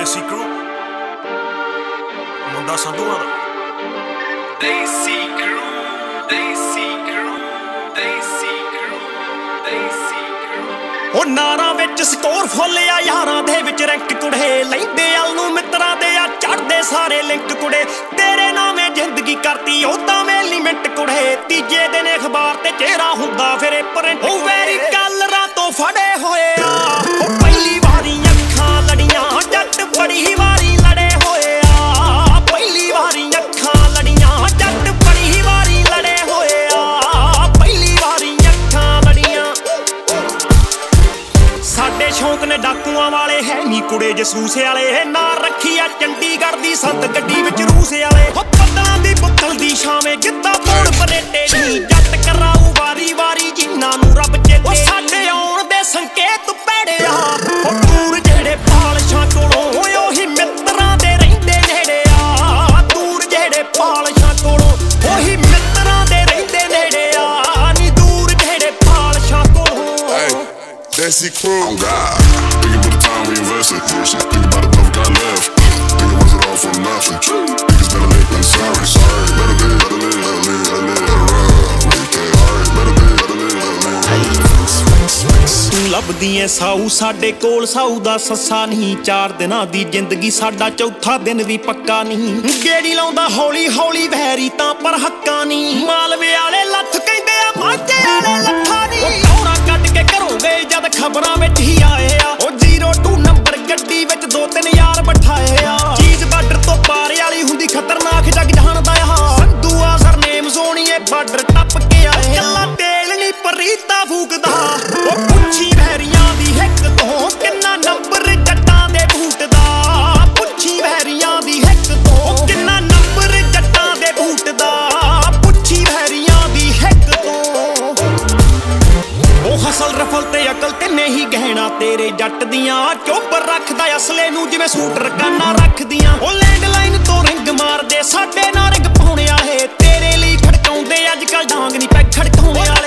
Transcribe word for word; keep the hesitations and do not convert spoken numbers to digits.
ਦੇਸੀ ਕਰੂ ਮੁੰਡਾ ਸੰਧੂਆਂ ਦਾ ਦੇਸੀ ਕਰੂ ਦੇਸੀ ਕਰੂ ਦੇਸੀ ਕਰੂ ਦੇਸੀ ਕਰੂ। ਉਹ ਨਾਰਾਂ ਵਿੱਚ ਸਕੋਰ ਫੁੱਲਿਆ ਯਾਰਾਂ ਦੇ ਵਿੱਚ ਰੈਂਕ ਕੁੜੇ ਲੈਂਦੇ ਅਲ ਨੂੰ ਮਿੱਤਰਾਂ ਦੇ ਆ ਚੜਦੇ ਸਾਰੇ ਲਿੰਕ ਕੁੜੇ ਤੇਰੇ ਨਾਵੇਂ ਜ਼ਿੰਦਗੀ ਕਰਤੀ ਉਦਾਂ ਵੇਲੀ ਮਿੰਟ ਕੁੜੇ ਤੀਜੇ ਦਿਨ ਅਖਬਾਰ ਤੇ ਚਿਹਰਾ ਹੁੰਦਾ ਫਿਰੇ ਪ੍ਰਿੰਟ ਉਹ ਵੈਰੀ ਕਲਰਾਂ ਤੋਂ ਫੜੇ ਹੋਏ ਆ ਉਹ ਪਹਿਲੀ ਵਾਰੀ ਅੱਖਾਂ ਲੜੀਆਂ ਜੱਟ ਬੜੀ ਵਾਰੀ ਲੜੇ ਹੋਏ ਆ ਪਹਿਲੀ ਵਾਰੀ ਅੱਖਾਂ ਲੜੀਆਂ ਜੱਟ ਬੜੀ ਵਾਰੀ ਲੜੇ ਹੋਏ ਆ ਪਹਿਲੀ ਵਾਰੀ ਅੱਖਾਂ ਲੜੀਆਂ। ਸਾਡੇ ਸ਼ੌਂਕ ਨੇ ਡਾਕੂਆਂ ਵਾਲੇ ਹੈ ਨੀ ਕੁੜੇ ਜਸੂਸ ਵਾਲੇ ਨਾ ਰੱਖੀ ਆ ਚੰਡੀਗੜ੍ਹ ਦੀ ਸੰਤ ਗੱਡੀ ਵਿੱਚ ਰੂਸ ਵਾਲੇ ਹੋ ਬੱਦਲਾਂ ਦੀ ਬੁੱਕਲ ਦੀ ਛਾਵੇਂ ਗਿੱਧਾ ਪੌੜ ਪਰੇਟੇ ਨੀ ਜੱਟ ਕਰਾਊ ਵਾਰੀ ਵਾਰੀ ਜਿਨ੍ਹਾਂ ਨੂੰ ਰੱਬ ਚੇਤੇ ਸਾਡੇ ਆਉਣ ਦੇ ਸੰਕੇਤ ਪੈੜਿਆ ਉਹ ਦੂਰ ਜਿਹੜੇ ਪਾਲਸ਼ਾਂ ਕੋਲੋਂ ਉਹੀ ਮਿੱਤਰਾਂ ਦੇ ਰਹਿੰਦੇ ਨੇੜੇ ਆ ਦੂਰ ਜਿਹੜੇ ਪਾਲਸ਼ਾਂ ਕੋਲੋਂ ਉਹੀ ਮਿੱਤਰਾਂ ਦੇ ਰਹਿੰਦੇ ਨੇੜੇ ਆ ਨੀ ਦੂਰ ਜਿਹੜੇ ਪਾਲਸ਼ਾਂ ਕੋਲੋਂ। Desi crew, oh God. Think about the time we invested. Think about the love we got left. Think it wasn't all for nothing. Niggas better live than sorry. Sorry, better live, better live, better live, better live, better run. We can't alright, better live, better live, better live. ਤੂੰ ਲੱਭਦੀ ਐ ਸਾਊ ਸਾਡੇ ਕੋਲ ਸਾਊ ਦਾ ਸੱਸਾ ਨਹੀਂ ਚਾਰ ਦਿਨਾਂ ਦੀ ਜ਼ਿੰਦਗੀ ਸਾਡਾ ਚੌਥਾ ਦਿਨ ਵੀ ਪੱਕਾ ਨਹੀਂ ਗੇੜੀ ਲਾਉਂਦਾ ਹੌਲੀ ਹੌਲੀ ਵੈਰੀ ਤਾਂ ਪਰ ਹੱਕਾਂ ਨਹੀਂ ਮਾਲਵੇ ਵਾਲੇ ਲੱਥ ਕਹਿੰਦੇ ਆ ਮਾਝੇ ਵਾਲੇ ਲੱਥਾ ਨਹੀਂ ਕੌੜਾ ਕੱਢ ਕੇ ਘਰੋਂ ਗਏ ਜਦ ਖਬਰਾਂ ਵਿੱਚ ਹੀ ਆਏ ਆ ਉਹ ਜ਼ੀਰੋ ਟੂ ਨੰਬਰ ਗੱਡੀ ਵਿੱਚ ਦੋ ਤਿੰਨ ਯਾਰ ਬਿਠਾਏ ਆ ਚੀਜ਼ ਬਾਰਡਰ ਤੋਂ ਪਾਰ ਵਾਲੀ ਹੁੰਦੀ ਖਤਰਨਾਕ ਜੱਗ ਜਾਣਦਾ ਆ ਸੰਧੂਆ ਸਰਨੇਮ ਸੋਣੀਏ ਬਾਰਡਰ ਟੱਪ ਕੇ ਆਏ ਕੱਲਾ ਤੇਲ ਨਹੀਂ ਪਰੀਤਾ ਫੂਕਦਾ ਉਹ ਪੁੱਛੀ ਵੈਰੀਆਂ ਦੀ ਹਿੱਕ ਤੋਂ ਕਿੰਨਾ ਨੰਬਰ ਜੱਟਾਂ ਦੇ ਬੂਟ ਦਾ ਪੁੱਛੀ ਵੈਰੀਆਂ ਦੀ ਹਿੱਕ ਤੋਂ ਕਿੰਨਾ ਨੰਬਰ ਜੱਟਾਂ ਦੇ ਬੂਟ ਦਾ ਪੁੱਛੀ ਵੈਰੀਆਂ ਦੀ ਹਿੱਕ ਤੋਂ। ਉਹ ਹਸਲ ਰਫਲ ਤੇ ਅਕਲ ਤੇ ਨਹੀਂ ਗਹਿਣਾ ਤੇਰੇ ਜੱਟ ਦੀਆਂ ਚੋਬਰ ਰੱਖਦਾ ਅਸਲੇ ਨੂੰ ਜਿਵੇਂ ਸੂਟ ਰਕਾਨਾ ਰੱਖਦੀਆਂ ਉਹ ਲੈਂਡਲਾਈਨ ਤੋਂ ਰਿੰਗ ਮਾਰਦੇ ਸਾਡੇ ਨਾਲ ਰਿੰਗ ਪਾਉਣਿਆ ਏ ਤੇਰੇ ਲਈ ਖੜਕਾਉਂਦੇ ਅੱਜ ਕੱਲ ਡਾਂਗ ਨਹੀਂ ਪੈ ਖੜਕਾਉਂਦੇ